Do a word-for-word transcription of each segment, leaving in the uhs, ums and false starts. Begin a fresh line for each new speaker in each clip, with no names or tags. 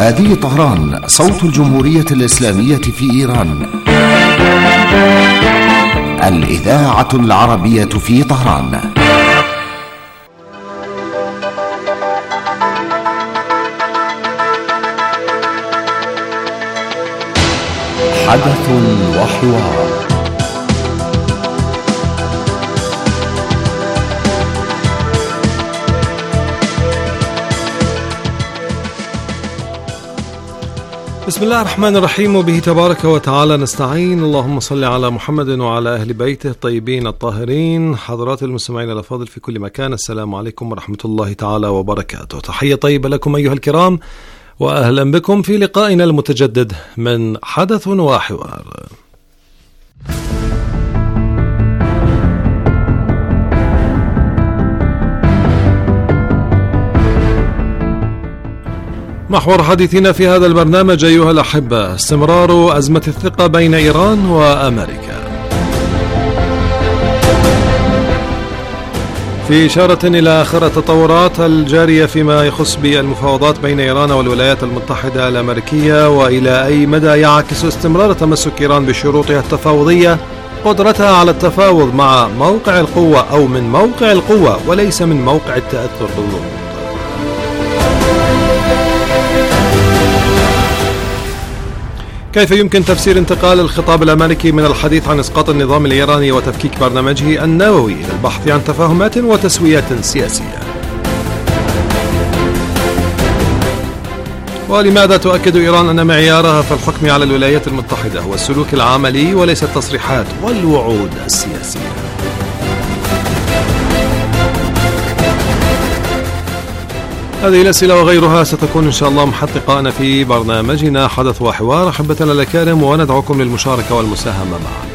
هذه طهران، صوت الجمهورية الإسلامية في إيران، الإذاعة العربية في طهران. حدث وحوار.
بسم الله الرحمن الرحيم، وبه تبارك وتعالى نستعين. اللهم صل على محمد وعلى أهل بيته الطيبين الطاهرين. حضرات المستمعين الأفاضل في كل مكان، السلام عليكم ورحمة الله تعالى وبركاته. تحية طيبة لكم أيها الكرام، وأهلا بكم في لقائنا المتجدد من حدث وحوار. محور حديثنا في هذا البرنامج أيها الأحبة استمرار أزمة الثقة بين إيران وأمريكا، في إشارة إلى آخر التطورات الجارية فيما يخص بالمفاوضات بين إيران والولايات المتحدة الأمريكية، وإلى أي مدى يعكس استمرار تمسك إيران بشروطها التفاوضية قدرتها على التفاوض مع موقع القوة أو من موقع القوة وليس من موقع التأثر بالضغوط. كيف يمكن تفسير انتقال الخطاب الأمريكي من الحديث عن إسقاط النظام الإيراني وتفكيك برنامجه النووي إلى البحث عن تفاهمات وتسويات سياسية؟ ولماذا تؤكد إيران أن معيارها في الحكم على الولايات المتحدة هو السلوك العملي وليس التصريحات والوعود السياسية؟ هذه الأسئلة وغيرها ستكون إن شاء الله محطقة في برنامجنا حدث وحوار أحبتنا الأكارم، وندعوكم للمشاركة والمساهمة معنا.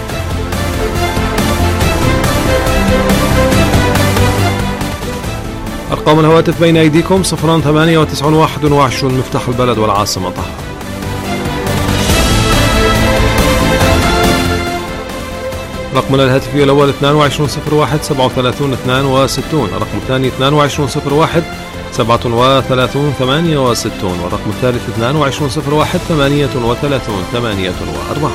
أرقام الهواتف بين أيديكم صفر ثمانية وتسعون واحد وعشرون مفتاح البلد والعاصمة طهران. رقمنا الهاتفي الأول اثنان وعشرون صفر واحد سبعة وثلاثون اثنان وستون، الرقم الثاني اثنان وعشرون صفر واحد سبعة وثلاثون ثمانية وستون، والرقم الثالث اثنان وعشرون صفر واحد ثمانية وثلاثون ثمانية وأربعون.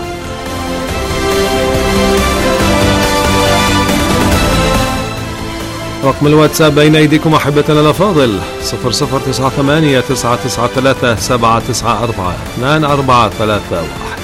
رقم الواتساب بين أيديكم أحبتنا الأفاضل صفر صفر تسعة ثمانية تسعة تسعة ثلاثة سبعة تسعة أربعة اثنان أربعة ثلاثة واحد.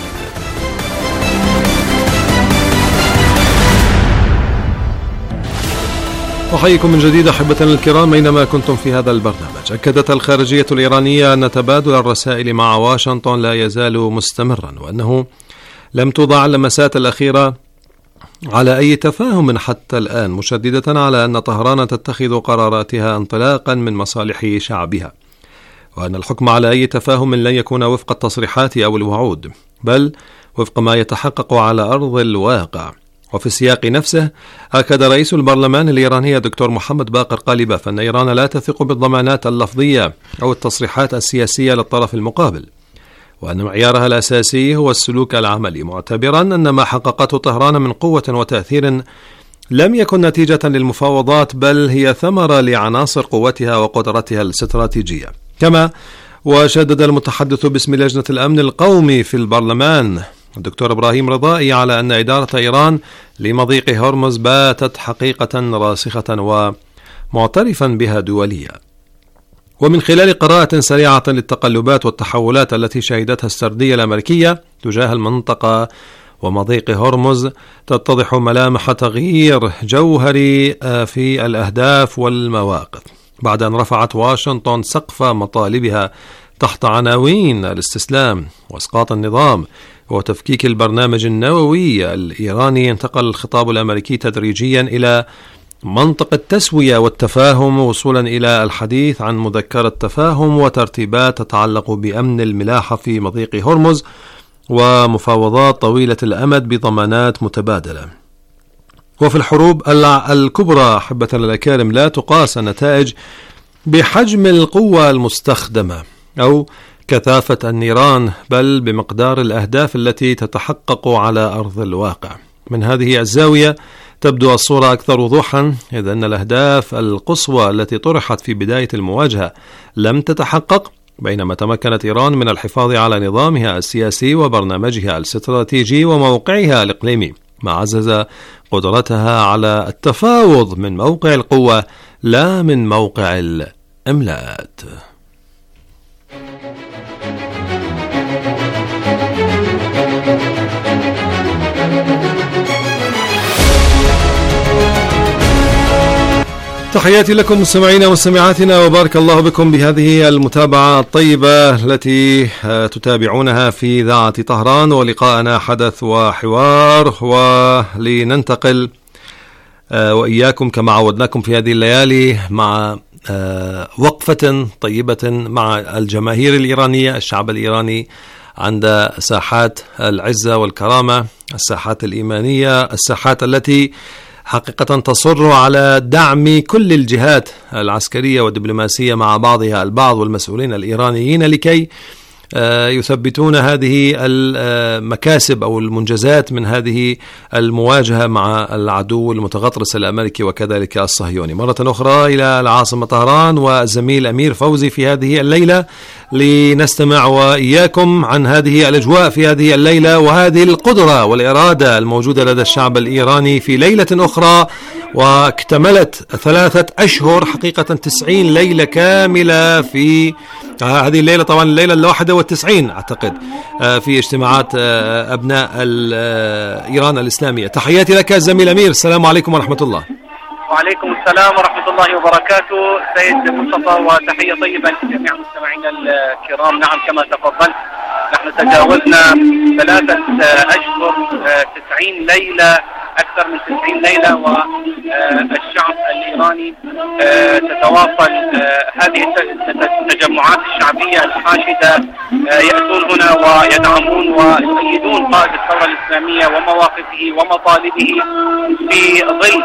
أحييكم من جديد أحبتنا الكرام أينما كنتم في هذا البرنامج. أكدت الخارجية الإيرانية أن تبادل الرسائل مع واشنطن لا يزال مستمرا، وأنه لم توضع اللمسات الأخيرة على أي تفاهم حتى الآن، مشددة على أن طهران تتخذ قراراتها انطلاقا من مصالح شعبها، وأن الحكم على أي تفاهم لن يكون وفق التصريحات أو الوعود، بل وفق ما يتحقق على أرض الواقع. وفي السياق نفسه أكد رئيس البرلمان الإيراني الدكتور محمد باقر قالباف أن إيران لا تثق بالضمانات اللفظية أو التصريحات السياسية للطرف المقابل، وأن معيارها الأساسي هو السلوك العملي، معتبرا أن ما حققته طهران من قوة وتأثير لم يكن نتيجة للمفاوضات، بل هي ثمرة لعناصر قوتها وقدرتها الاستراتيجية. كما وشدد المتحدث باسم لجنة الأمن القومي في البرلمان الدكتور إبراهيم رضائي على أن إدارة إيران لمضيق هرمز باتت حقيقة راسخة ومعترفا بها دوليا. ومن خلال قراءة سريعة للتقلبات والتحولات التي شهدتها السردية الأمريكية تجاه المنطقة ومضيق هرمز، تتضح ملامح تغيير جوهري في الأهداف والمواقف بعد أن رفعت واشنطن سقف مطالبها تحت عناوين الاستسلام وإسقاط النظام وتفكيك البرنامج النووي الإيراني. انتقل الخطاب الأمريكي تدريجيا إلى منطق التسوية والتفاهم، وصولا إلى الحديث عن مذكرة تفاهم وترتيبات تتعلق بأمن الملاحة في مضيق هرمز، ومفاوضات طويلة الأمد بضمانات متبادلة. وفي الحروب الكبرى أحبتنا الأكارم لا تقاس النتائج بحجم القوة المستخدمة أو كثافة النيران، بل بمقدار الأهداف التي تتحقق على أرض الواقع. من هذه الزاوية تبدو الصورة أكثر وضوحا، إذ أن الأهداف القصوى التي طرحت في بداية المواجهة لم تتحقق، بينما تمكنت إيران من الحفاظ على نظامها السياسي وبرنامجها الاستراتيجي وموقعها الإقليمي، ما عزز قدرتها على التفاوض من موقع القوة لا من موقع الإملاءات. تحياتي لكم مستمعينا ومستمعاتنا، وبارك الله بكم بهذه المتابعة الطيبة التي تتابعونها في إذاعة طهران، ولقاءنا حدث وحوار، ولننتقل وإياكم كما عودناكم في هذه الليالي مع وقفة طيبة مع الجماهير الإيرانية، الشعب الإيراني عند ساحات العزة والكرامة، الساحات الإيمانية، الساحات التي حقيقة تصر على دعم كل الجهات العسكرية والدبلوماسية مع بعضها البعض والمسؤولين الإيرانيين لكي يثبتون هذه المكاسب أو المنجزات من هذه المواجهة مع العدو المتغطرس الأمريكي وكذلك الصهيوني. مرة أخرى إلى العاصمة طهران والزميل أمير فوزي في هذه الليلة لنستمع وإياكم عن هذه الأجواء في هذه الليلة، وهذه القدرة والإرادة الموجودة لدى الشعب الإيراني في ليلة أخرى، واكتملت ثلاثة أشهر حقيقة تسعين ليلة كاملة في هذه الليلة، طبعا الليلة الواحدة والتسعين أعتقد في اجتماعات أبناء إيران الإسلامية. تحياتي لك الزميل أمير، السلام عليكم ورحمة الله.
وعليكم السلام ورحمة الله وبركاته سيد مصطفى، وتحية طيبة لجميع مستمعينا الكرام. نعم كما تفضلت، نحن تجاوزنا ثلاثة أشهر تسعين ليلة، أكثر من تسعين ليلة، والشعب الإيراني تتواصل هذه التجمعات الشعبية الحاشدة، يأتون هنا ويدعمون ويؤيدون قائد الثورة الإسلامية ومواقفه ومطالبه في ظل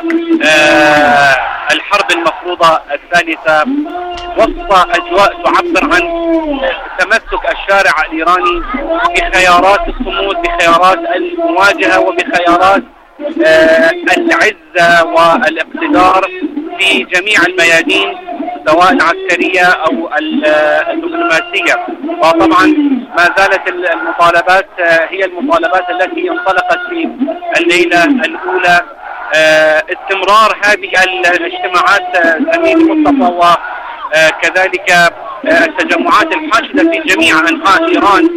الحرب المفروضة الثالثة، وسط أجواء تعبر عن تمسك الشارع الإيراني بخيارات الصمود، بخيارات المواجهة، وبخيارات العزة والاقتدار في جميع الميادين سواء العسكرية أو الدبلوماسية. وطبعا ما زالت المطالبات هي المطالبات التي انطلقت في الليلة الأولى، استمرار هذه الاجتماعات زميل مصطفى، وكذلك التجمعات الحاشدة في جميع أنحاء إيران،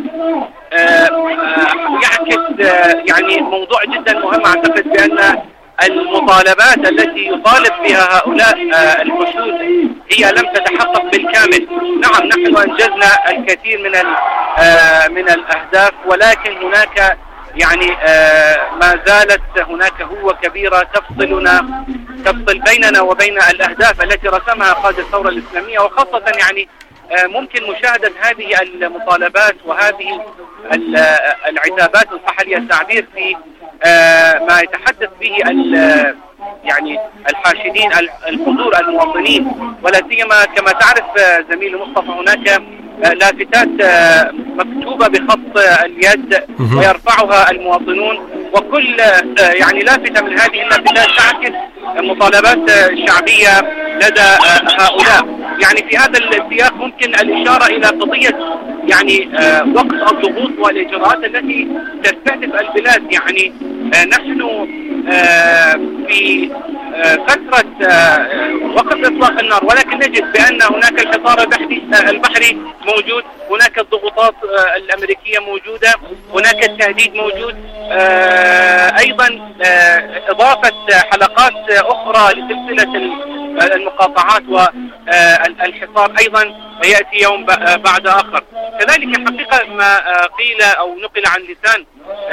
يعكس يعني موضوع جدا مهم. أعتقد بأن المطالبات التي يطالب بها هؤلاء الحشود هي لم تتحقق بالكامل. نعم نحن أنجزنا الكثير من من الأهداف، ولكن هناك يعني ما زالت هناك هوة كبيرة تفصلنا تفصل بيننا وبين الأهداف التي رسمها قائد الثورة الإسلامية، وخاصة يعني ممكن مشاهدة هذه المطالبات وهذه العتابات إن صح لي التعبير في ما يتحدث به يعني الحاشدين الحضور المواطنين، ولا سيما كما تعرف زميلي مصطفى هناك لافتات مكتوبة بخط اليد ويرفعها المواطنون، وكل يعني لافتة من هذه اللافتات تعكس مطالبات شعبية لدى هؤلاء. يعني في هذا السياق ممكن الإشارة إلى قضية يعني وقف الضغوط والإجراءات التي تستهدف البلاد. يعني نحن في فترة وقف إطلاق النار، ولكن نجد بأن هناك الحصار البحري موجود، هناك الضغوطات الأمريكية موجودة، هناك التهديد موجود، أيضا إضافة حلقات أخرى لسلسلة المقاطعات والحصار أيضا يأتي يوم بعد آخر. كذلك حقيقة ما قيل أو نقل عن لسان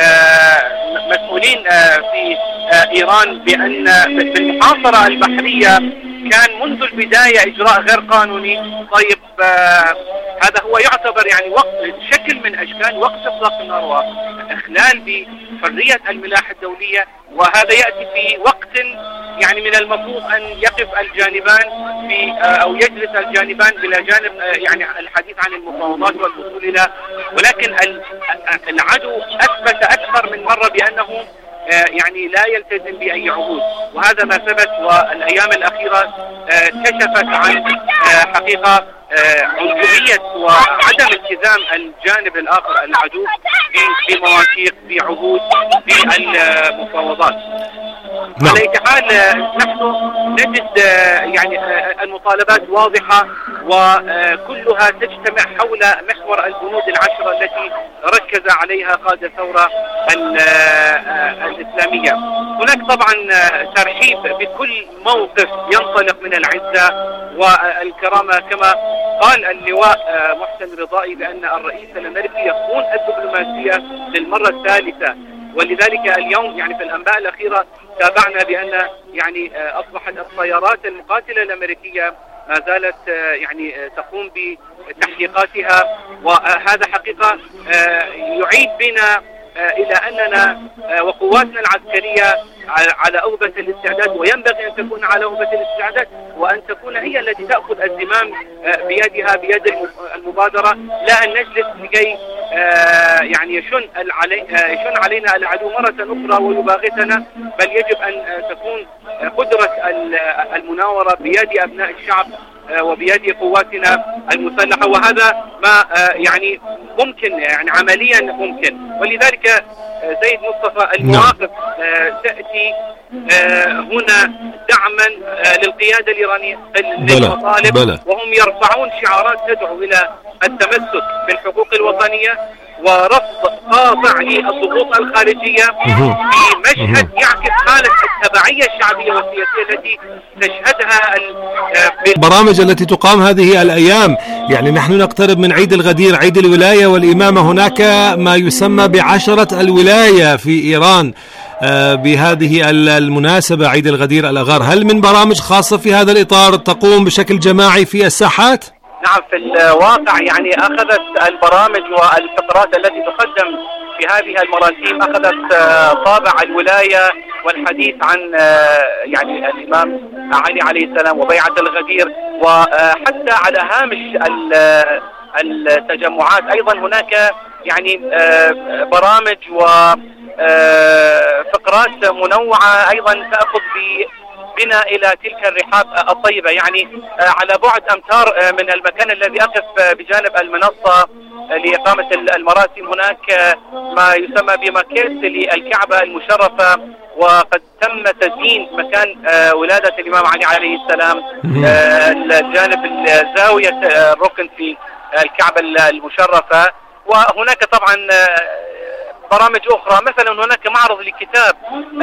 مسؤولين في إيران بأن بالمحاصرة البحرية كان منذ البداية إجراء غير قانوني. طيب هذا هو يعتبر يعني وقت شكل من أشكال وقت إطلاق النار وإخلال بحرية الملاحة الدولية، وهذا يأتي في وقت يعني من المفروض أن يقف الجانبان في أو يجلس الجانبان إلى جانب يعني الحديث عن المفاوضات والوصول إلى، ولكن العدو أثبت أكثر من مرة بأنه يعني لا يلتزم بأي عهود، وهذا ما ثبت. والأيام الأخيرة كشفت عن حقيقة عنصرية وعدم التزام الجانب الآخر العدو بمواثيق بعهود بالمفاوضات. على أي حال نحن نجد يعني المطالبات واضحة وكلها تجتمع حول محور البنود العشرة التي ركز عليها قادة الثورة الإسلامية. هناك طبعا ترحيب بكل موقف ينطلق من العزة والكرامة، كما قال اللواء محسن رضائي بأن الرئيس الأمريكي يخون الدبلوماسية للمرة الثالثة، ولذلك اليوم يعني في الأنباء الأخيرة تابعنا بأن يعني أصبحت الطيارات المقاتلة الأمريكية ما زالت يعني تقوم بتحقيقاتها، وهذا حقيقة يعيد بنا إلى أننا وقواتنا العسكرية على أوبة الاستعداد، وينبغي أن تكون على أوبة الاستعداد وأن تكون هي التي تأخذ الزمام بيدها بيد المبادرة، لا أن نجلس لكي يعني يشن علي يشن علينا العدو مرة أخرى ويباغتنا، بل يجب أن تكون قدرة المناورة بيد أبناء الشعب وبيد قواتنا المسلحة، وهذا ما يعني ممكن يعني عمليا ممكن. ولذلك سيد مصطفى المواقف تأتي هنا دعما للقيادة الإيرانية للمطالب، وهم يرفعون شعارات تدعو إلى التمسك بالحقوق الوطنية ورفض قاطع للضغوط الخارجية في مشهد يعكس حالة التبعية الشعبية والسياسية التي تشهدها
البرامج التي تقام هذه الأيام. يعني نحن نقترب من عيد الغدير، عيد الولاية والإمامة، هناك ما يسمى بعشرة الولاية في إيران بهذه المناسبة عيد الغدير الأغار. هل من برامج خاصة في هذا الإطار تقوم بشكل جماعي في الساحات؟
نعم، في الواقع يعني أخذت البرامج والفقرات التي تقدم في هذه المراسيم أخذت طابع الولاية والحديث عن يعني الإمام علي عليه السلام وبيعة الغدير، وحتى على هامش التجمعات أيضا هناك يعني برامج وفقرات منوعة أيضا تأخذ بنا إلى تلك الرحاب الطيبة. يعني على بعد أمتار من المكان الذي أقف بجانب المنصة لإقامة المراسم هناك ما يسمى بماكيت للكعبة المشرفة، وقد تم تزيين مكان ولادة الإمام علي عليه السلام الجانب الزاوية الركن في الكعبة المشرفة. وهناك طبعا برامج أخرى، مثلا هناك معرض لكتاب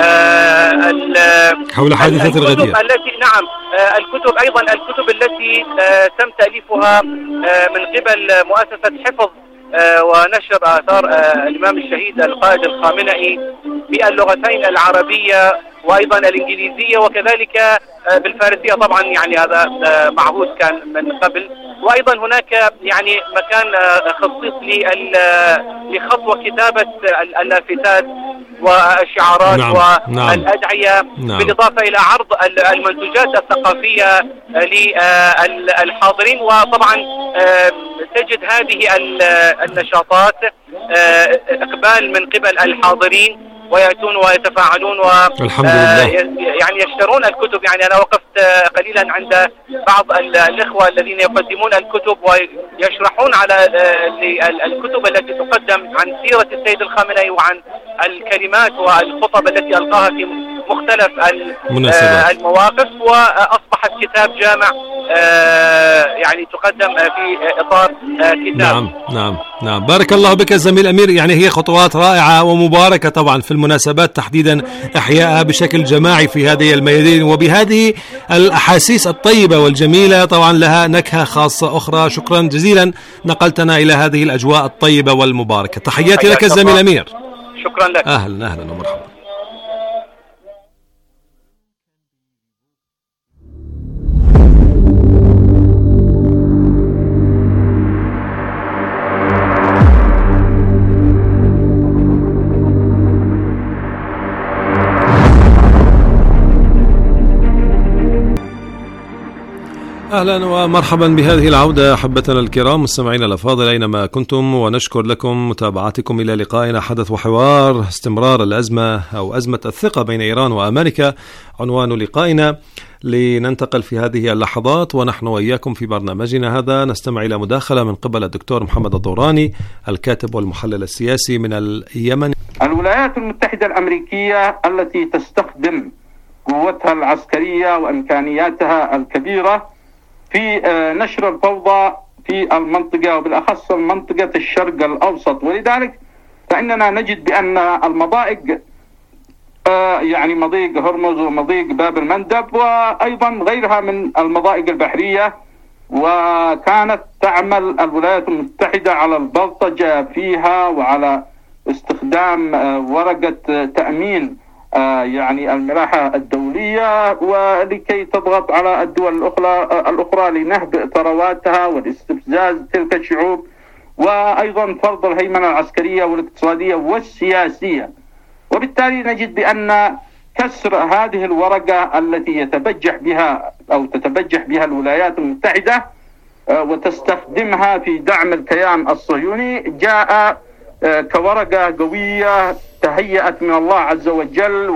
حول حادثة الغدير
التي نعم الكتب أيضا الكتب التي تم تأليفها من قبل مؤسسة حفظ ونشر آثار الإمام الشهيد القائد الخامنئي باللغتين العربية وأيضا الإنجليزية وكذلك بالفارسية طبعا، يعني هذا معهود كان من قبل. وأيضا هناك يعني مكان خصيص لخطوة كتابة اللافتات والشعارات
نعم.
والأدعية نعم. بالإضافة إلى عرض المنتوجات الثقافية للحاضرين. وطبعا تجد هذه النشاطات إقبال من قبل الحاضرين ويأتون ويتفاعلون
والحمد لله
يعني يشترون الكتب. يعني أنا وقفت قليلا عند بعض الإخوة الذين يقدمون الكتب ويشرحون على الكتب التي تقدم عن سيرة السيد الخامنئي وعن الكلمات والخطب التي ألقاها في مختلف المواقف، وأصبحت كتاب جامع يعني تقدم في إطار كتاب.
نعم نعم نعم بارك الله بك زميل أمير. يعني هي خطوات رائعة ومباركة طبعا في المناسبات تحديدا إحيائها بشكل جماعي في هذه الميادين وبهذه الأحاسيس الطيبة والجميلة، طبعا لها نكهة خاصة أخرى. شكرا جزيلا نقلتنا إلى هذه الأجواء الطيبة والمباركة. تحياتي لك زميل أمير.
شكرا لك.
أهلا أهلا ومرحبا. أهلا ومرحبا بهذه العودة أحبتنا الكرام مستمعينا الأفاضل أينما كنتم، ونشكر لكم متابعتكم إلى لقائنا حدث وحوار استمرار الأزمة أو أزمة الثقة بين إيران وأمريكا عنوان لقائنا. لننتقل في هذه اللحظات ونحن وإياكم في برنامجنا هذا نستمع إلى مداخلة من قبل الدكتور محمد الدوراني الكاتب والمحلل السياسي من اليمن.
الولايات المتحدة الأمريكية التي تستخدم قوتها العسكرية وإمكانياتها الكبيرة في نشر الفوضى في المنطقة وبالأخص منطقة الشرق الأوسط، ولذلك فإننا نجد بأن المضائق يعني مضيق هرمز ومضيق باب المندب وأيضا غيرها من المضائق البحرية، وكانت تعمل الولايات المتحدة على البلطجة فيها وعلى استخدام ورقة تأمين يعني الملاحة الدولية ولكي تضغط على الدول الأخرى الأخرى لنهب ثرواتها والاستفزاز تلك الشعوب، وأيضا فرض الهيمنة العسكرية والاقتصادية والسياسية. وبالتالي نجد بأن كسر هذه الورقة التي يتبجح بها أو تتبجح بها الولايات المتحدة وتستخدمها في دعم الكيان الصهيوني جاء كورقة قوية تهيأت من الله عز وجل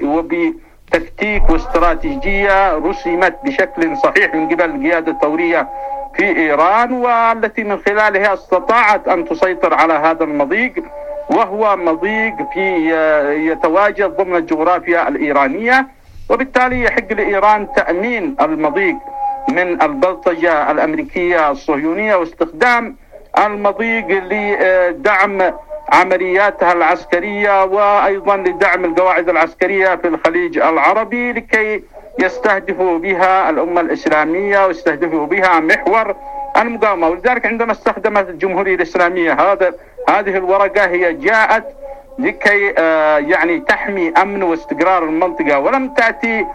وبتكتيك واستراتيجية رسمت بشكل صحيح من قبل القيادة الثورية في إيران، والتي من خلالها استطاعت أن تسيطر على هذا المضيق، وهو مضيق في يتواجد ضمن الجغرافيا الإيرانية. وبالتالي يحق لإيران تأمين المضيق من البلطجة الأمريكية الصهيونية واستخدام المضيق لدعم عملياتها العسكرية وأيضا لدعم القواعد العسكرية في الخليج العربي لكي يستهدفوا بها الأمة الإسلامية ويستهدفوا بها محور المقاومة. ولذلك عندما استخدمت الجمهورية الإسلامية هذا هذه الورقة هي جاءت لكي يعني تحمي أمن واستقرار المنطقة، ولم تأتي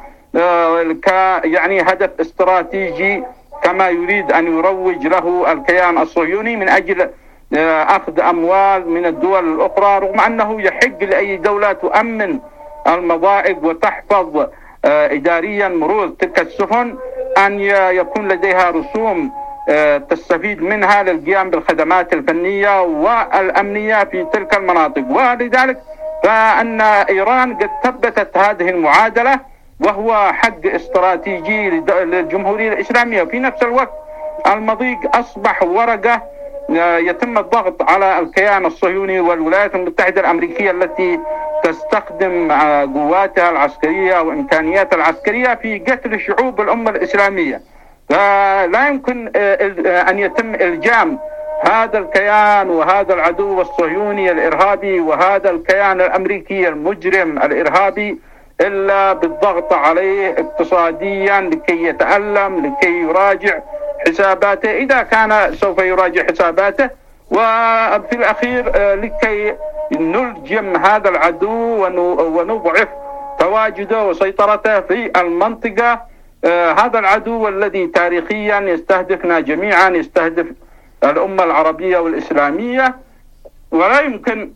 ك يعني هدف استراتيجي كما يريد أن يروج له الكيان الصهيوني من أجل أخذ أموال من الدول الأخرى، رغم أنه يحق لأي دولة تؤمن المضائق وتحفظ إداريا مرور تلك السفن أن يكون لديها رسوم تستفيد منها للقيام بالخدمات الفنية والأمنية في تلك المناطق. ولذلك فأن إيران قد ثبتت هذه المعادلة وهو حق استراتيجي للجمهورية الإسلامية. في نفس الوقت المضيق أصبح ورقة يتم الضغط على الكيان الصهيوني والولايات المتحدة الأمريكية التي تستخدم قواتها العسكرية وإمكانياتها العسكرية في قتل شعوب الأمة الإسلامية. فلا يمكن أن يتم إلجام هذا الكيان وهذا العدو الصهيوني الإرهابي وهذا الكيان الأمريكي المجرم الإرهابي إلا بالضغط عليه اقتصاديا لكي يتألم، لكي يراجع حساباته إذا كان سوف يراجع حساباته، وفي الأخير لكي نلجم هذا العدو ونضعف تواجده وسيطرته في المنطقة. هذا العدو الذي تاريخيا يستهدفنا جميعا، يستهدف الأمة العربية والإسلامية، ولا يمكن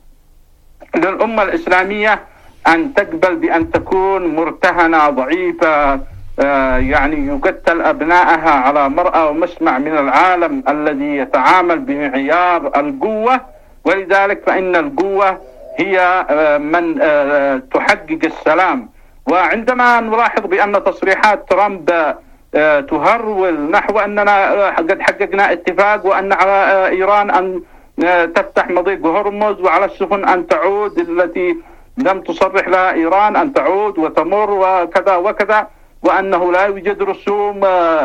للأمة الإسلامية أن تقبل بأن تكون مرتهنة ضعيفة يعني يقتل أبنائها على مرأى ومسمع من العالم الذي يتعامل بمعيار القوة. ولذلك فإن القوة هي من تحقق السلام. وعندما نلاحظ بأن تصريحات ترامب تهرول نحو أننا قد حققنا اتفاق وأن على إيران أن تفتح مضيق هرمز وعلى السفن أن تعود التي لم تصرح لها إيران أن تعود وتمر وكذا وكذا، وأنه لا يوجد رسوم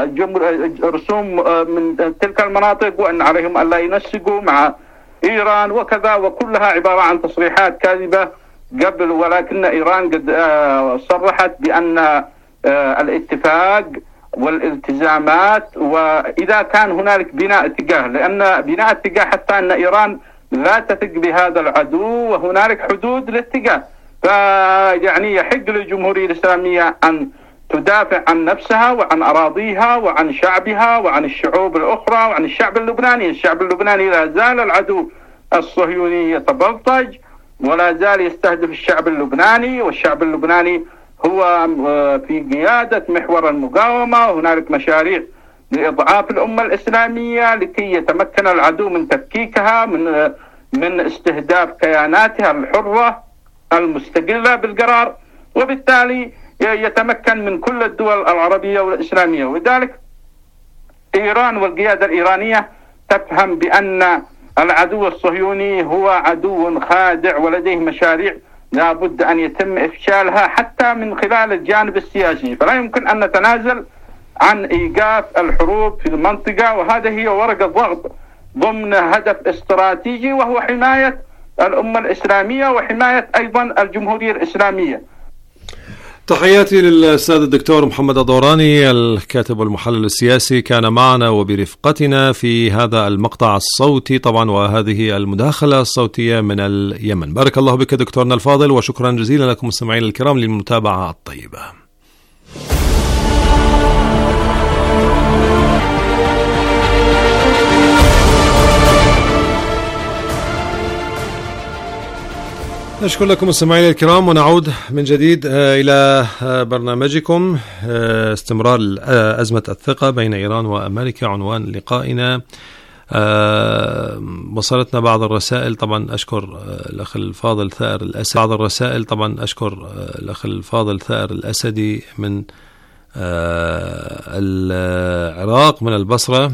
رسوم من تلك المناطق وأن عليهم أن لا ينسقوا مع إيران وكذا، وكلها عبارة عن تصريحات كاذبة قبل. ولكن إيران قد صرحت بأن الاتفاق والالتزامات وإذا كان هنالك بناء اتجاه، لأن بناء اتجاه حتى أن إيران لا تثق بهذا العدو وهنالك حدود للاتجاه. فيعني يحق للجمهورية الإسلامية أن تدافع عن نفسها وعن أراضيها وعن شعبها وعن الشعوب الأخرى وعن الشعب اللبناني. الشعب اللبناني لا زال العدو الصهيوني يتبلطج ولا زال يستهدف الشعب اللبناني، والشعب اللبناني هو في قيادة محور المقاومة. وهنالك مشاريع لإضعاف الأمة الإسلامية لكي يتمكن العدو من تفكيكها، من من استهداف كياناتها الحرة المستقلة بالقرار، وبالتالي يتمكن من كل الدول العربية والإسلامية. ولذلك إيران والقيادة الإيرانية تفهم بأن العدو الصهيوني هو عدو خادع ولديه مشاريع لا بد أن يتم إفشالها حتى من خلال الجانب السياسي، فلا يمكن أن نتنازل عن إيقاف الحروب في المنطقة، وهذا هي ورقة ضغط ضمن هدف استراتيجي وهو حماية الأمة الإسلامية وحماية أيضا الجمهورية الإسلامية.
تحياتي للأستاذ الدكتور محمد الدوراني الكاتب والمحلل السياسي، كان معنا وبرفقتنا في هذا المقطع الصوتي طبعا وهذه المداخلة الصوتية من اليمن. بارك الله بك دكتورنا الفاضل، وشكرا جزيلا لكم مستمعين الكرام للمتابعة الطيبة. نشكر لكم مستمعينا الكرام، ونعود من جديد إلى برنامجكم استمرار أزمة الثقة بين إيران وأمريكا، عنوان لقائنا. وصلتنا بعض الرسائل، طبعا أشكر الأخ الفاضل ثائر الأسد بعض الرسائل طبعا أشكر الأخ الفاضل ثائر الأسدي من العراق من البصرة،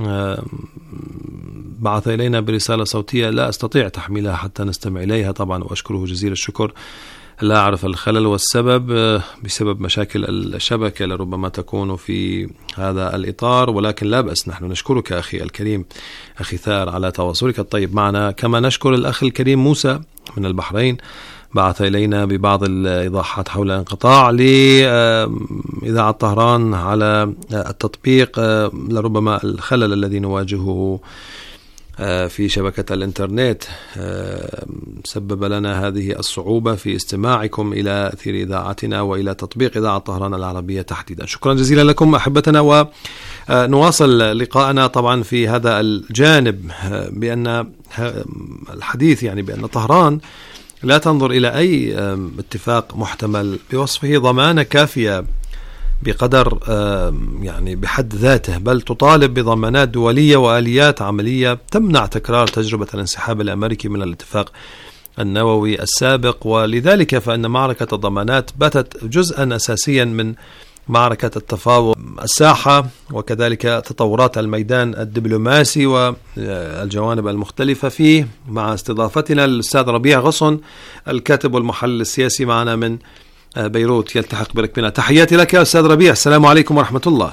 بعث إلينا برسالة صوتية لا أستطيع تحميلها حتى نستمع إليها طبعا، وأشكره جزيل الشكر. لا أعرف الخلل والسبب بسبب مشاكل الشبكة لربما تكون في هذا الإطار، ولكن لا بأس، نحن نشكرك أخي الكريم أخي ثائر على تواصلك الطيب معنا. كما نشكر الأخ الكريم موسى من البحرين، بعث إلينا ببعض الإيضاحات حول انقطاع لإذاعة طهران على التطبيق، لربما الخلل الذي نواجهه في شبكة الإنترنت سبب لنا هذه الصعوبة في استماعكم إلى أثير إذاعتنا وإلى تطبيق إذاعة طهران العربية تحديدا. شكرا جزيلا لكم أحبتنا، ونواصل لقاءنا طبعا في هذا الجانب، بأن الحديث يعني بأن طهران لا تنظر إلى أي اتفاق محتمل بوصفه ضمانة كافية بقدر يعني بحد ذاته، بل تطالب بضمانات دولية وآليات عملية تمنع تكرار تجربة الانسحاب الأمريكي من الاتفاق النووي السابق. ولذلك فإن معركة الضمانات باتت جزءا أساسيا من معركة التفاوض الساحة، وكذلك تطورات الميدان الدبلوماسي والجوانب المختلفة فيه، مع استضافتنا الأستاذ ربيع غصن الكاتب والمحلل السياسي معنا من بيروت يلتحق بركبنا. تحياتي لك يا أستاذ ربيع، السلام عليكم ورحمة الله.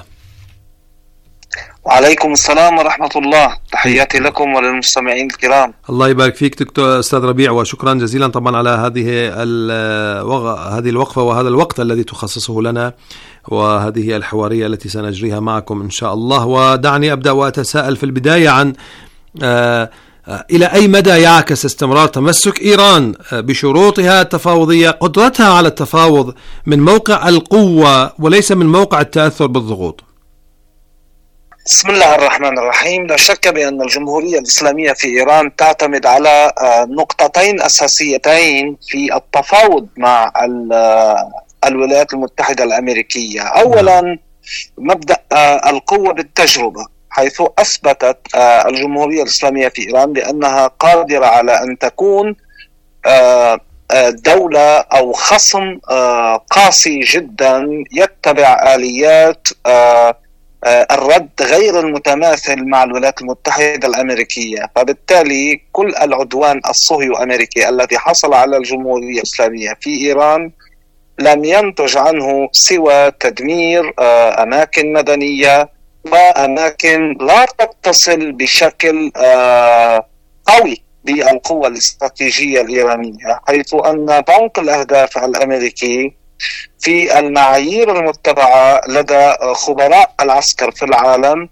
وعليكم السلام ورحمة الله، تحياتي لكم وللمستمعين الكرام.
الله يبارك فيك دكتور أستاذ ربيع، وشكرا جزيلا طبعا على هذه هذه الوقفة وهذا الوقت الذي تخصصه لنا وهذه الحوارية التي سنجريها معكم إن شاء الله. ودعني أبدأ وأتساءل في البداية عن آه إلى أي مدى يعكس استمرار تمسك إيران بشروطها التفاوضية قدرتها على التفاوض من موقع القوة وليس من موقع التأثر بالضغوط؟
بسم الله الرحمن الرحيم. لا شك بأن الجمهورية الإسلامية في إيران تعتمد على نقطتين أساسيتين في التفاوض مع الولايات المتحدة الأمريكية. أولا مبدأ القوة بالتجربة، حيث أثبتت الجمهورية الإسلامية في إيران بأنها قادرة على أن تكون دولة أو خصم قاسي جدا يتبع آليات الرد غير المتماثل مع الولايات المتحدة الأمريكية. فبالتالي كل العدوان الصهيو أمريكي الذي حصل على الجمهورية الإسلامية في إيران لم ينتج عنه سوى تدمير أماكن مدنية وأماكن لا تتصل بشكل قوي بالقوة الاستراتيجية الإيرانية، حيث أن بعمق الأهداف الأمريكي في المعايير المتبعة لدى خبراء العسكر في العالم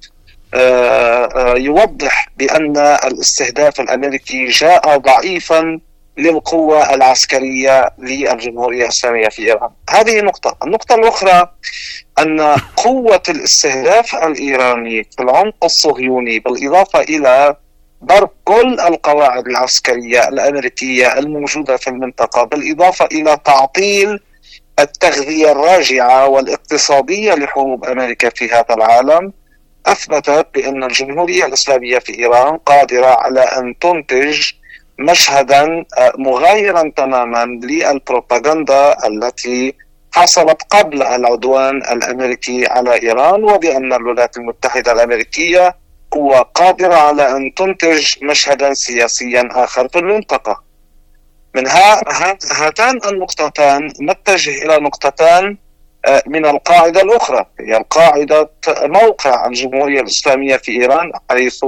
يوضح بأن الاستهداف الأمريكي جاء ضعيفا للقوة العسكرية للجمهورية الإسلامية في إيران. هذه نقطة. النقطة الأخرى أن قوة الاستهداف الإيراني في العمق الصهيوني بالإضافة إلى ضرب كل القواعد العسكرية الأمريكية الموجودة في المنطقة، بالإضافة إلى تعطيل التغذية الراجعة والاقتصادية لحروب أمريكا في هذا العالم، أثبتت بأن الجمهورية الإسلامية في إيران قادرة على أن تنتج مشهدا مغايرا تماما للبروباغندا التي حصلت قبل العدوان الأمريكي على إيران، وبأن الولايات المتحدة الأمريكية قوة قادرة على أن تنتج مشهدا سياسيا آخر في المنطقة. من هاتان النقطتان نتجه إلى نقطتان من القاعدة الأخرى، هي القاعدة موقع الجمهورية الإسلامية في إيران، حيث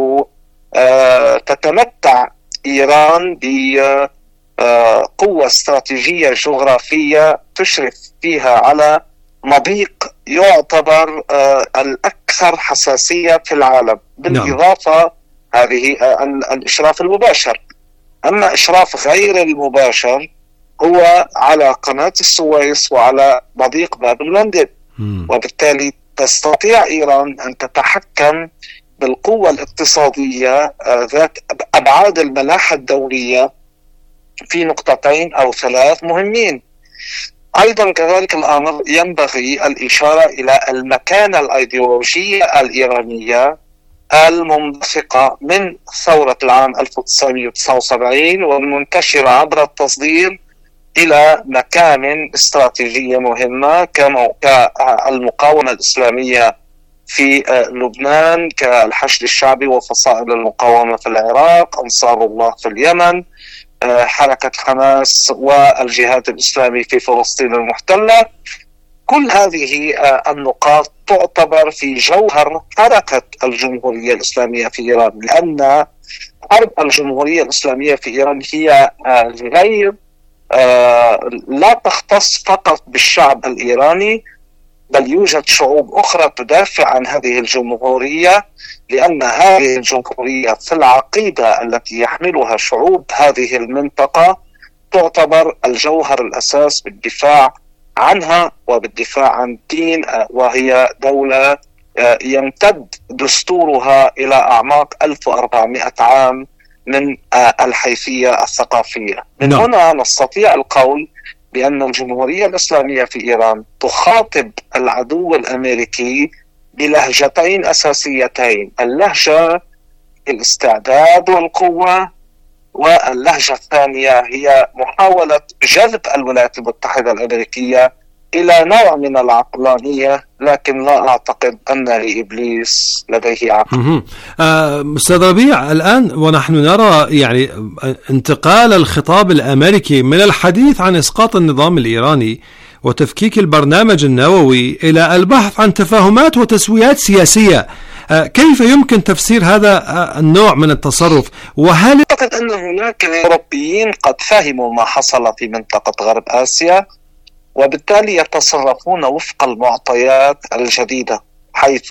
تتمتع إيران بقوة استراتيجية جغرافية تشرف فيها على مضيق يعتبر الأكثر حساسية في العالم، بالإضافة هذه الإشراف المباشر. أما إشراف غير المباشر هو على قناة السويس وعلى مضيق باب المندب، وبالتالي تستطيع إيران أن تتحكم بالقوة الاقتصادية ذات أبعاد الملاحة الدولية في نقطتين أو ثلاث مهمين. أيضا كذلك الأمر ينبغي الإشارة إلى المكانة الأيديولوجية الإيرانية المنبثقة من ثورة العام ألف وتسعمائة وتسعة وسبعين والمنتشرة عبر التصدير إلى مكان استراتيجية مهمة كالمقاومة الإسلامية في لبنان، كالحشد الشعبي وفصائل المقاومة في العراق، أنصار الله في اليمن، حركة حماس والجهاد الإسلامي في فلسطين المحتلة. كل هذه النقاط تعتبر في جوهر حركة الجمهورية الإسلامية في إيران، لأن حرب الجمهورية الإسلامية في إيران هي غير لا تختص فقط بالشعب الإيراني، بل يوجد شعوب أخرى تدافع عن هذه الجمهورية، لأن هذه الجمهورية في العقيدة التي يحملها شعوب هذه المنطقة تعتبر الجوهر الأساس بالدفاع عنها وبالدفاع عن الدين، وهي دولة يمتد دستورها إلى أعماق ألف وأربعمائة عام من الحيثية الثقافية. من no. هنا نستطيع القول بأن الجمهورية الإسلامية في إيران تخاطب العدو الأمريكي بلهجتين أساسيتين، اللهجة الاستعداد والقوة، واللهجة الثانية هي محاولة جذب الولايات المتحدة الأمريكية إلى نوع من العقلانية، لكن لا أعتقد أن لإبليس لديه عقل.
أستاذ ربيع، الآن ونحن نرى يعني انتقال الخطاب الأمريكي من الحديث عن إسقاط النظام الإيراني وتفكيك البرنامج النووي إلى البحث عن تفاهمات وتسويات سياسية، كيف يمكن تفسير هذا النوع من التصرف؟ وهل
أعتقد أن هناك أوروبيين قد فهموا ما حصل في منطقة غرب آسيا، وبالتالي يتصرفون وفق المعطيات الجديدة، حيث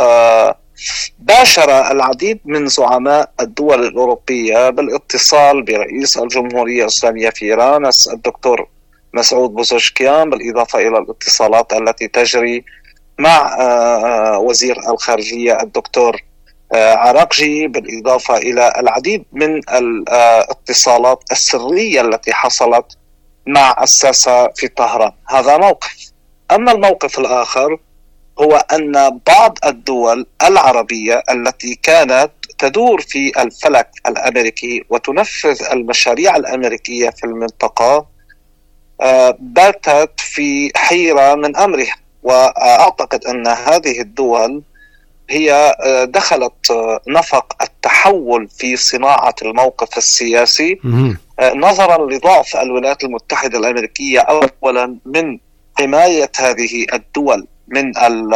باشر العديد من زعماء الدول الأوروبية بالاتصال برئيس الجمهورية الإسلامية في إيران الدكتور مسعود بوزشكيان، بالإضافة إلى الاتصالات التي تجري مع وزير الخارجية الدكتور عراقجي، بالإضافة إلى العديد من الاتصالات السرية التي حصلت مع الساسة في طهران. هذا موقف. أما الموقف الآخر هو أن بعض الدول العربية التي كانت تدور في الفلك الأمريكي وتنفذ المشاريع الأمريكية في المنطقة باتت في حيرة من أمرها، وأعتقد أن هذه الدول هي دخلت نفق التحول في صناعة الموقف السياسي نظرا لضعف الولايات المتحدة الأمريكية، أولا من حماية هذه الدول من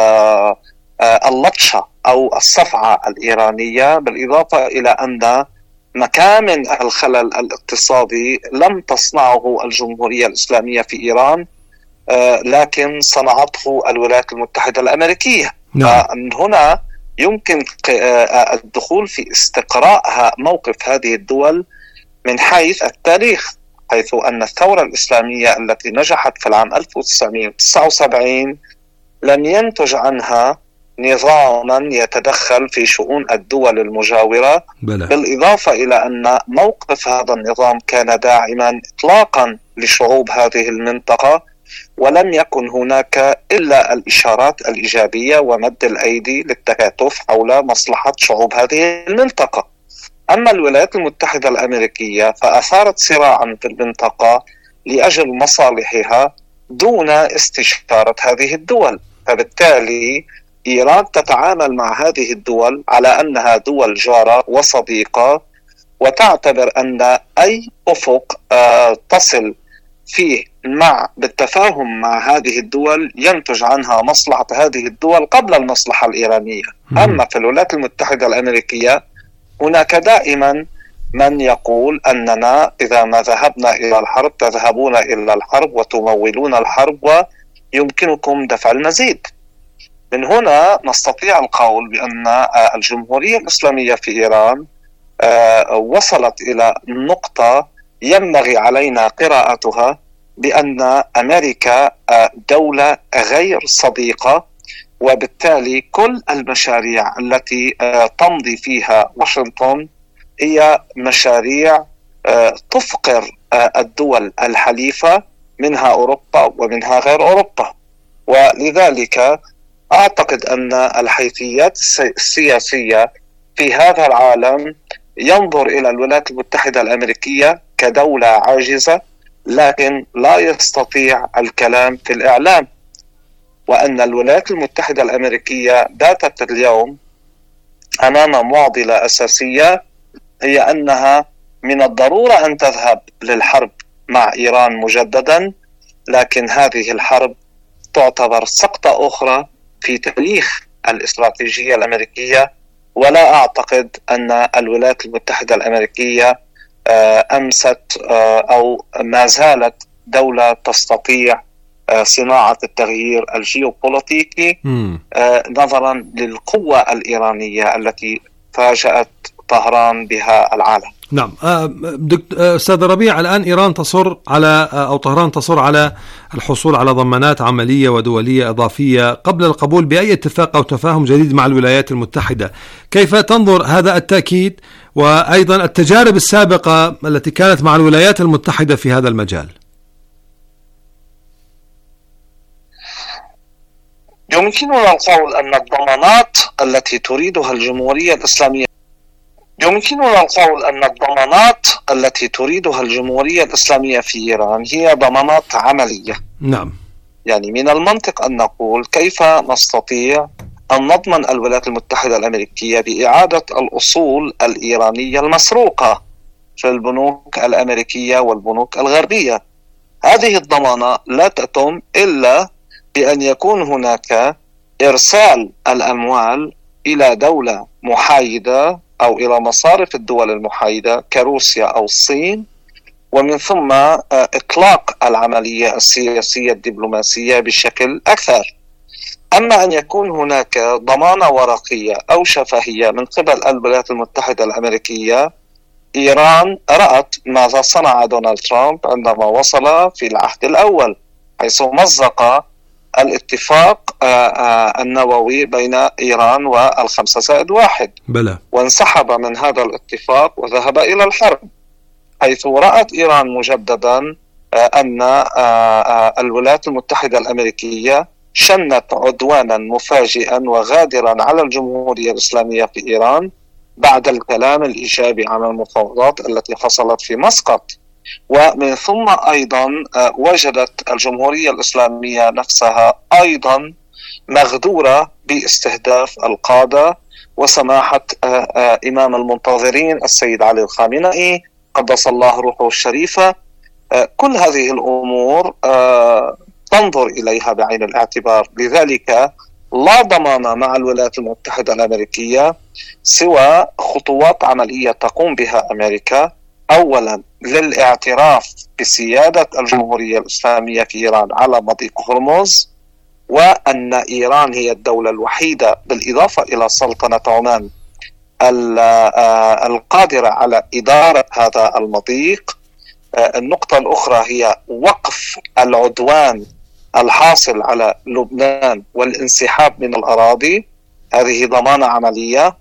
اللطشة أو الصفعة الإيرانية، بالإضافة إلى أن مكامن الخلل الاقتصادي لم تصنعه الجمهورية الإسلامية في إيران، لكن صنعته الولايات المتحدة الأمريكية. فمن هنا يمكن الدخول في استقراء موقف هذه الدول من حيث التاريخ، حيث أن الثورة الإسلامية التي نجحت في العام ألف وتسعمائة وتسعة وسبعين لم ينتج عنها نظاما يتدخل في شؤون الدول المجاورة بلا. بالإضافة إلى أن موقف هذا النظام كان داعما إطلاقا لشعوب هذه المنطقة، ولم يكن هناك إلا الإشارات الإيجابية ومد الأيدي للتكاتف حول مصلحة شعوب هذه المنطقة. أما الولايات المتحدة الأمريكية فأثارت صراعا في المنطقة لأجل مصالحها دون استشارة هذه الدول، فبالتالي إيران تتعامل مع هذه الدول على أنها دول جارة وصديقة، وتعتبر أن أي أفق آه تصل فيه مع بالتفاهم مع هذه الدول ينتج عنها مصلحة هذه الدول قبل المصلحة الإيرانية. أما في الولايات المتحدة الأمريكية هناك دائما من يقول أننا إذا ما ذهبنا إلى الحرب تذهبون إلى الحرب وتمولون الحرب ويمكنكم دفع المزيد. من هنا نستطيع القول بأن الجمهورية الإسلامية في إيران وصلت إلى نقطة ينبغي علينا قراءتها بأن أمريكا دولة غير صديقة، وبالتالي كل المشاريع التي تمضي فيها واشنطن هي مشاريع تفقر الدول الحليفة منها أوروبا ومنها غير أوروبا. ولذلك أعتقد أن الحيثيات السياسية في هذا العالم ينظر إلى الولايات المتحدة الأمريكية كدولة عاجزة لكن لا يستطيع الكلام في الإعلام، وأن الولايات المتحدة الأمريكية باتت اليوم أمام معضلة أساسية، هي أنها من الضرورة أن تذهب للحرب مع إيران مجددا، لكن هذه الحرب تعتبر سقطة أخرى في تاريخ الاستراتيجية الأمريكية، ولا أعتقد أن الولايات المتحدة الأمريكية أمست أو ما زالت دولة تستطيع صناعة التغيير الجيوبوليتيكي نظرا للقوة الإيرانية التي فاجأت طهران بها العالم.
نعم أستاذ ربيع، الآن إيران تصر على أو طهران تصر على الحصول على ضمانات عملية ودولية إضافية قبل القبول بأي اتفاق أو تفاهم جديد مع الولايات المتحدة. كيف تنظر هذا التأكيد وأيضا التجارب السابقة التي كانت مع الولايات المتحدة في هذا المجال؟
يمكننا القول أن الضمانات التي تريدها الجمهورية الإسلامية يمكننا القول أن الضمانات التي تريدها الجمهورية الإسلامية في إيران هي ضمانات عملية.
نعم.
يعني من المنطق أن نقول كيف نستطيع أن نضمن الولايات المتحدة الأمريكية بإعادة الأصول الإيرانية المسروقة في البنوك الأمريكية والبنوك الغربية. هذه الضمانة لا تتم إلا بأن يكون هناك إرسال الأموال إلى دولة محايدة أو إلى مصارف الدول المحايدة كروسيا أو الصين، ومن ثم إطلاق العملية السياسية الدبلوماسية بشكل أكثر. أما أن يكون هناك ضمانة ورقية أو شفهية من قبل الولايات المتحدة الأمريكية، إيران رأت ماذا صنع دونالد ترامب عندما وصل في العهد الأول، حيث مزق الاتفاق النووي بين إيران والخمسة زائد واحد
بلى.
وانسحب من هذا الاتفاق وذهب إلى الحرب، حيث رأت إيران مجددا أن الولايات المتحدة الأمريكية شنت عدوانا مفاجئا وغادرا على الجمهورية الإسلامية في إيران بعد الكلام الإيجابي عن المفاوضات التي حصلت في مسقط. ومن ثم أيضا وجدت الجمهورية الإسلامية نفسها أيضا مغدورة باستهداف القادة وسماحة إمام المنتظرين السيد علي الخامنئي قدس الله روحه الشريفة. كل هذه الأمور تنظر إليها بعين الاعتبار، لذلك لا ضمان مع الولايات المتحدة الأمريكية سوى خطوات عملية تقوم بها أمريكا، أولا للاعتراف بسيادة الجمهورية الإسلامية في إيران على مضيق هرمز، وأن إيران هي الدولة الوحيدة بالإضافة إلى سلطنة عمان القادرة على إدارة هذا المضيق. النقطة الأخرى هي وقف العدوان الحاصل على لبنان والانسحاب من الأراضي، هذه ضمانة عملية.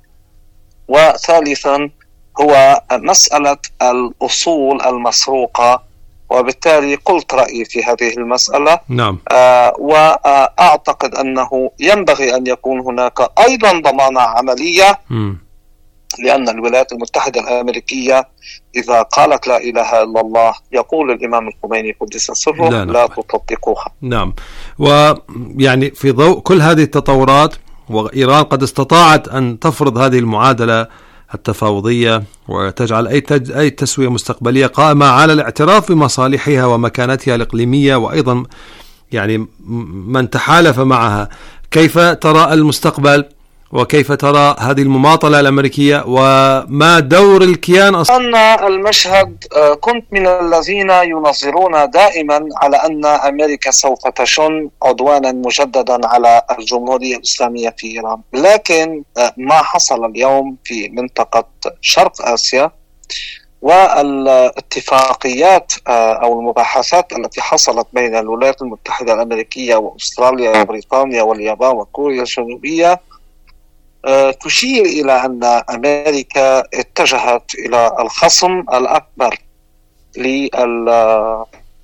وثالثا هو مسألة الأصول المسروقة وبالتالي قلت رأيي في هذه المسألة.
نعم.
آه وأعتقد أنه ينبغي أن يكون هناك أيضا ضمانة عملية، م. لأن الولايات المتحدة الأمريكية إذا قالت لا إله إلا الله، يقول الإمام الخميني قدس سره، لا, لا تطبقوها.
نعم. ويعني في ضوء كل هذه التطورات، وإيران قد استطاعت أن تفرض هذه المعادلة التفاوضية وتجعل أي تج... أي تسوية مستقبلية قائمة على الاعتراف بمصالحها ومكانتها الإقليمية، وأيضا يعني من تحالف معها. كيف ترى المستقبل وكيف ترى هذه المماطلة الأمريكية وما دور الكيان
أصلا؟ أن المشهد كنت من الذين ينظرون دائما على أن أمريكا سوف تشن عدوانا مجددا على الجمهورية الإسلامية في إيران، لكن ما حصل اليوم في منطقة شرق آسيا والاتفاقيات أو المباحثات التي حصلت بين الولايات المتحدة الأمريكية وأستراليا وبريطانيا واليابان وكوريا الجنوبية تشير إلى أن أمريكا اتجهت إلى الخصم الأكبر للهيمنة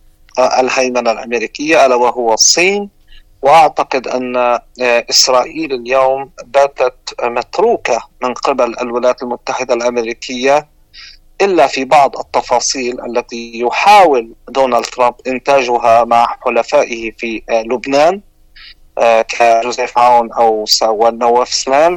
الأمريكية ألا وهو الصين. وأعتقد أن إسرائيل اليوم باتت متروكة من قبل الولايات المتحدة الأمريكية إلا في بعض التفاصيل التي يحاول دونالد ترامب إنتاجها مع حلفائه في لبنان كجوزيف عون أو نواف سلام.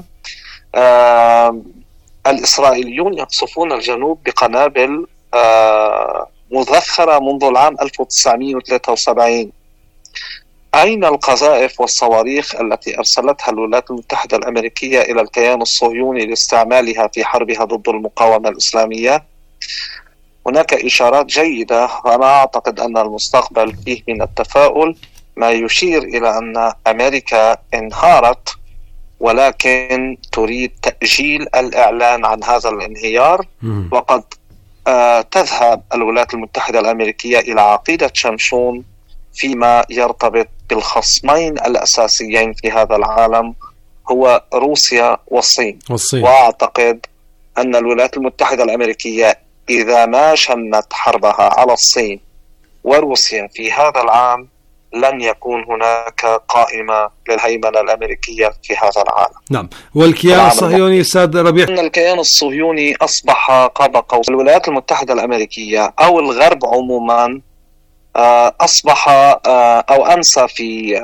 آه الإسرائيليون يقصفون الجنوب بقنابل آه مذخرة منذ العام ألف وتسعمائة وثلاثة وسبعين. أين القذائف والصواريخ التي أرسلتها الولايات المتحدة الأمريكية إلى الكيان الصهيوني لاستعمالها في حربها ضد المقاومة الإسلامية؟ هناك إشارات جيدة، وأنا أعتقد أن المستقبل فيه من التفاؤل، ما يشير إلى أن أمريكا انهارت ولكن تريد تأجيل الإعلان عن هذا الانهيار. م. وقد آه تذهب الولايات المتحدة الأمريكية إلى عقيدة شمشون فيما يرتبط بالخصمين الأساسيين في هذا العالم، هو روسيا والصين. والصين. وأعتقد أن الولايات المتحدة الأمريكية إذا ما شنت حربها على الصين وروسيا في هذا العام لن يكون هناك قائمة للهيمنة الأمريكية في هذا العالم.
نعم. والكيان الصهيوني أستاذ ربيع؟
أن الكيان الصهيوني أصبح قاب قوسين. الولايات المتحدة الأمريكية أو الغرب عموما أصبح أو أنسى في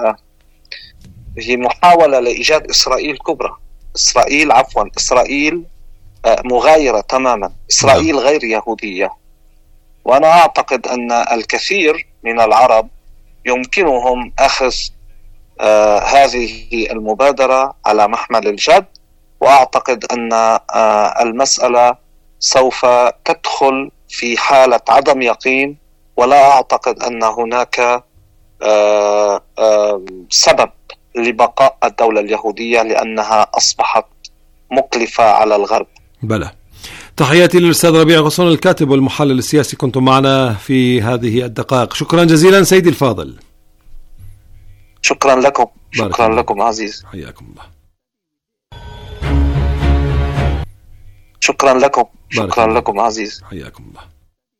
في محاولة لإيجاد إسرائيل كبرى. إسرائيل عفوا إسرائيل مغايرة تماما. إسرائيل غير يهودية. وأنا أعتقد أن الكثير من العرب يمكنهم أخذ آه هذه المبادرة على محمل الجد، وأعتقد أن آه المسألة سوف تدخل في حالة عدم يقين، ولا أعتقد أن هناك آه آه سبب لبقاء الدولة اليهودية لأنها أصبحت مكلفة على الغرب.
بلى. تحياتي للأستاذ ربيع غصون الكاتب والمحلل السياسي، كنتم معنا في هذه الدقائق. شكرا جزيلا سيدي الفاضل.
شكرا لكم. شكرا الله. لكم عزيز.
حياكم الله.
شكرا لكم. شكرا الله. لكم عزيز.
حياكم الله.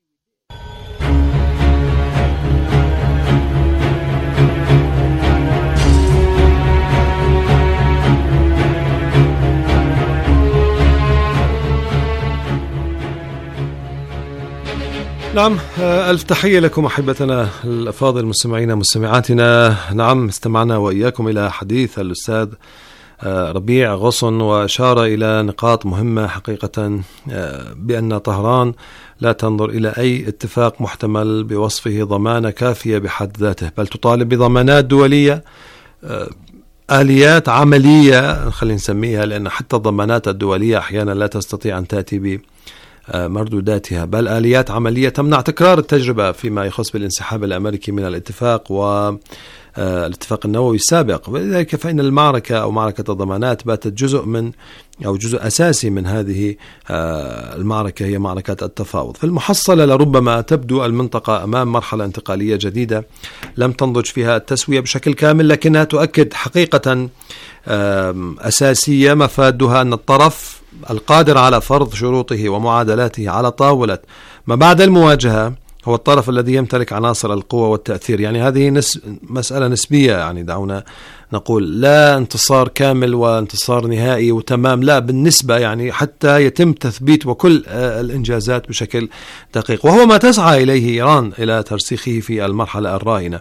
نعم، ألف تحية لكم أحبتنا الأفاضل مستمعينا مستمعاتنا. نعم، استمعنا وإياكم إلى حديث الأستاذ ربيع غصن، وأشار إلى نقاط مهمة حقيقة، بأن طهران لا تنظر إلى أي اتفاق محتمل بوصفه ضمانة كافية بحد ذاته، بل تطالب بضمانات دولية، آليات عملية خلينا نسميها، لأن حتى الضمانات الدولية أحيانا لا تستطيع أن تأتي ب مردوداتها، بل آليات عملية تمنع تكرار التجربة فيما يخص بالانسحاب الأمريكي من الاتفاق والاتفاق النووي السابق. ولذلك فإن المعركة أو معركة الضمانات باتت جزء من أو جزء أساسي من هذه المعركة، هي معركة التفاوض. في المحصلة لربما تبدو المنطقة أمام مرحلة انتقالية جديدة لم تنضج فيها التسوية بشكل كامل، لكنها تؤكد حقيقة أساسية مفادها أن الطرف القادر على فرض شروطه ومعادلاته على طاولة ما بعد المواجهة هو الطرف الذي يمتلك عناصر القوة والتأثير. يعني هذه نس مسألة نسبية، يعني دعونا نقول لا انتصار كامل وانتصار نهائي وتمام، لا، بالنسبة يعني حتى يتم تثبيت وكل الإنجازات بشكل دقيق، وهو ما تسعى إليه إيران إلى ترسيخه في المرحلة الراهنة.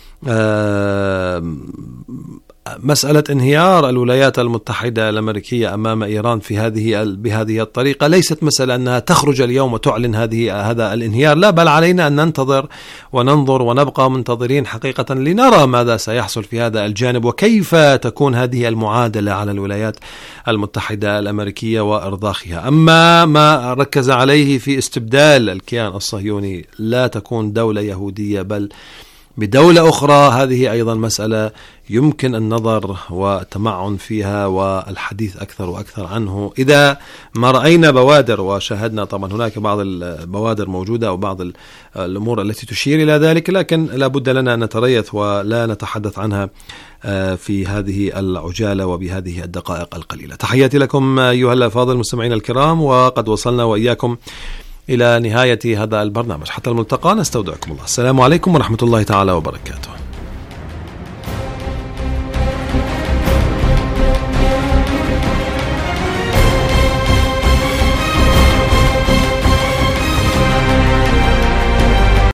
مسألة انهيار الولايات المتحدة الأمريكية أمام إيران في هذه بهذه الطريقة ليست مسألة أنها تخرج اليوم وتعلن هذه هذا الانهيار، لا، بل علينا أن ننتظر وننظر ونبقى منتظرين حقيقة لنرى ماذا سيحصل في هذا الجانب، وكيف تكون هذه المعادلة على الولايات المتحدة الأمريكية وإرضاخها. أما ما ركز عليه في استبدال الكيان الصهيوني، لا تكون دولة يهودية بل بدولة أخرى، هذه أيضا مسألة يمكن النظر والتمعن فيها والحديث أكثر وأكثر عنه إذا ما رأينا بوادر، وشاهدنا طبعا هناك بعض البوادر موجودة أو بعض الأمور التي تشير إلى ذلك، لكن لا بد لنا أن نتريث ولا نتحدث عنها في هذه العجالة وبهذه الدقائق القليلة. تحياتي لكم أيها الأفاضل المستمعين الكرام، وقد وصلنا وإياكم إلى نهاية هذا البرنامج. حتى الملتقى، نستودعكم الله. السلام عليكم ورحمة الله تعالى وبركاته.